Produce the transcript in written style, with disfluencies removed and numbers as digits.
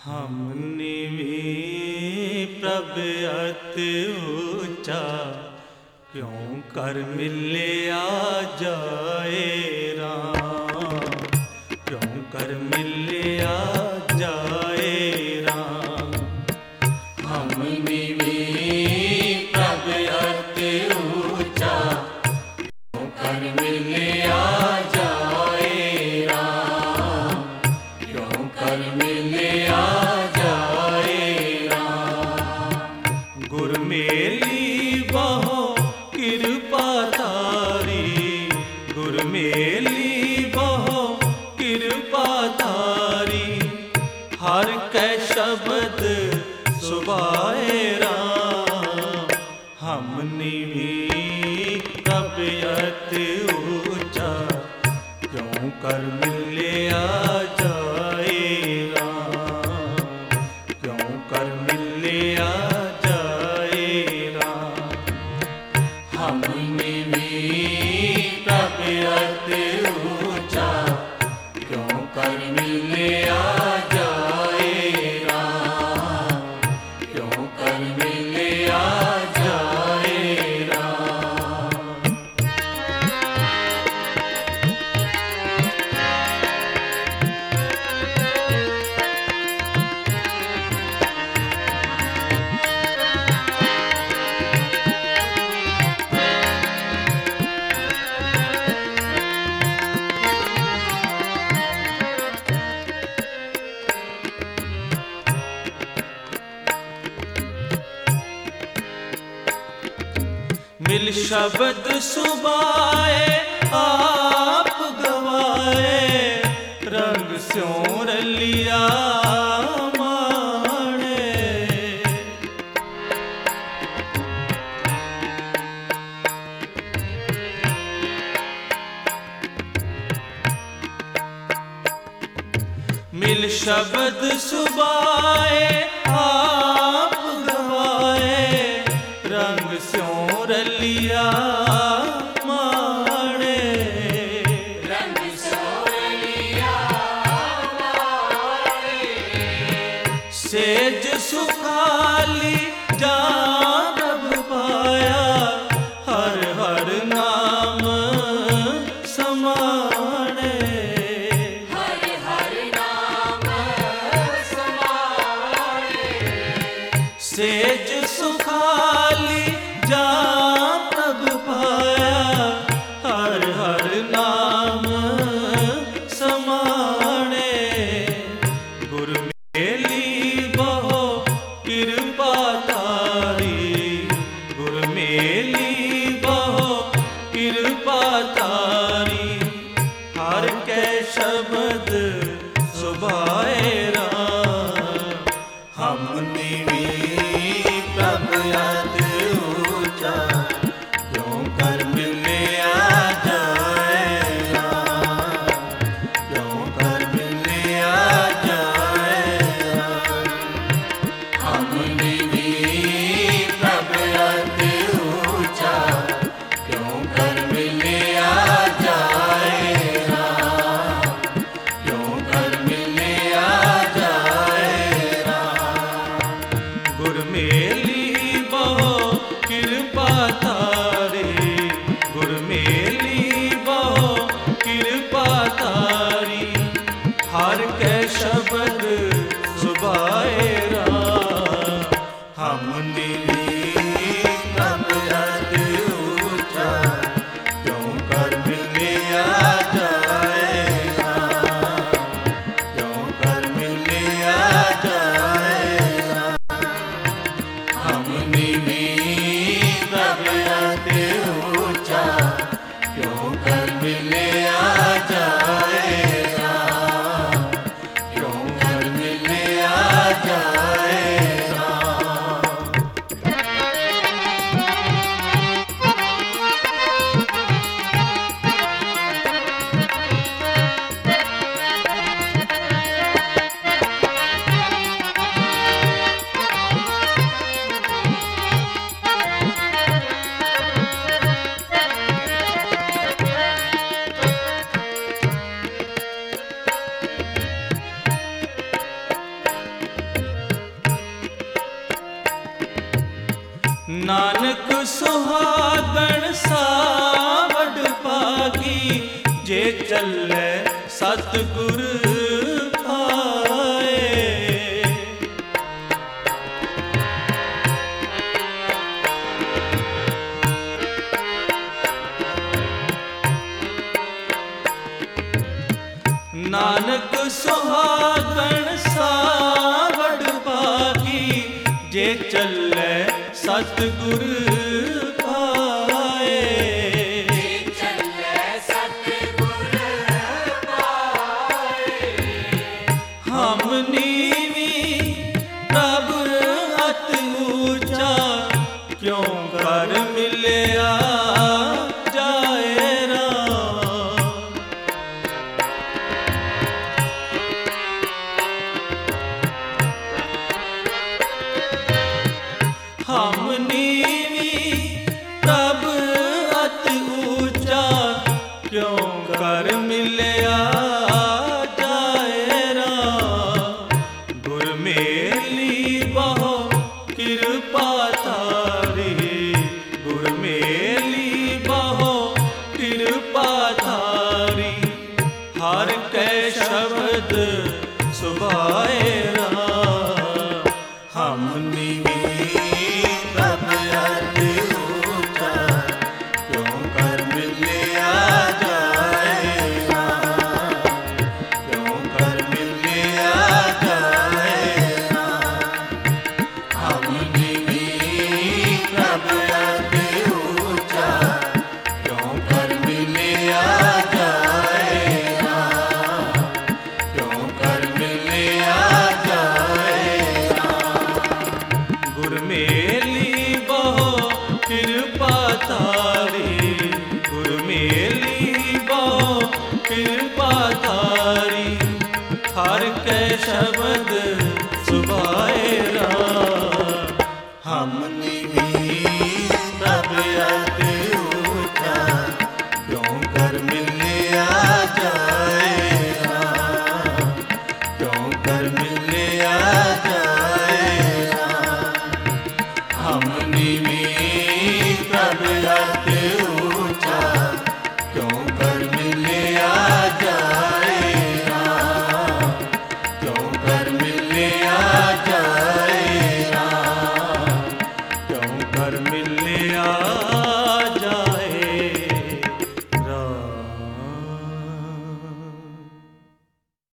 हमने भी प्रभ अति ऊंचा क्यों कर मिलिया जाए राम, क्यों कर मिलिया जाए राम। हमने भी प्रभ अति ऊंचा क्यों कर मिलिया जाए राम, क्यों कर मिलिया जाए राम। गुर मेली बहु कृपा तारी, गुर मेली बहु कृपा तारी। हर कै शब्द सुभाए राम, हमने भी प्रभ अति ऊंचा क्यों कर मिलिया जाए राम, क्यों कर मिलिया जाए राम। हमने भी प्रभ अति ऊंचा क्यों कर मिलिया जाए राम, क्यों कर मिलिया जाए राम। मिल शब्द सुबाए आप गवाए, रंग स्यों रलिया माणे। मिल शब्द सुबाए आप गवाए, रंग स्यों रलिया माणे। रंग स्यों रलिया माणे। सेज सुखाली जान प्रभ पाया, हर हर नाम समाणे। हर हर नाम समाणे। सेज सुखाली जा प्रभ पाया, हर हर नाम समाणे। गुर मेली बहु कृपा तारी, गुर मेली बहु कृपा तारी। हर कै शब्द सुभाए राम, हमने भी प्रभ अति ऊंचा ਨਾਨਕ ਸੁਹਾਗਣ ਸਾਵਡ ਭਾਗੀ, ਜੇ ਚੱਲੇ ਸਤਿਗੁਰ ਪਾਏ। ਨਾਨਕ ਸੁਹਾਗਣ ਸਾਵਡ ਭਾਗੀ, ਜੇ ਚੱਲੇ ਸਤਿਗੁਰ ਪਾਏ। ਜੇ ਚੱਲੇ ਸਤਿਗੁਰ ਪਾਏ। ਹਮ ਨੀਵੀਂ ਪ੍ਰਭ ਅਤਿ ਊਚਾ, ਕਿਉਂ ਕਰ ਮਿਲਿਆ ਜਾਏ ਰਾਮ। ਹਮ ਨੀਵੀਂ ਪ੍ਰਭ ਅਤਿ ਊਚਾ, ਕਿਉਂ ਕਰ ਮਿਲਿਆ ਜਾਏ ਰਾਮ। ਗੁਰ ਮੇਲੀ ਬਹੁ ਕਿਰਪਾ ਤਾਰੀ, ਗੁਰ ਮੇਲੀ ਬਹੁ ਕਿਰਪਾ ਤਾਰੀ। ਹਰ ਕੈ ਸ਼ਬਦ ਸੁਭਾਏ ਰਾਮ। ਹਮ ਨੀਵੀਂ ਪ੍ਰਭ ਅਤਿ ਊਚਾ, ਕਿਉਂ ਕਰ ਮਿਲਿਆ ਜਾਏ ਰਾਮ। ਕਿਉਂ ਕਰ ਮਿਲਿਆ ਜਾਏ ਰਾਮ। ਹਮ ਨੀਵੀਂ ਪ੍ਰਭ ਅਤਿ ਊਚਾ, ਕਿਉਂ ਕਰ ਮਿਲਿਆ ਜਾਏ ਰਾਮ। ਕਿਉਂ ਕਰ ਮਿਲਿਆ ਜਾਏ ਰਾਮ। ਗੁਰ ਮੇਲੀ ਬਹੁ ਕਿਰਪਾ ਤਾਰੀ, ਗੁਰ ਮੇਲੀ ਬਹੁ ਕਿਰਪਾ ਤਾਰੀ। ਹਰ ਕੈ ਸ਼ਬਦ ਸੁਭਾਏ ਰਾਮ। ਹਮ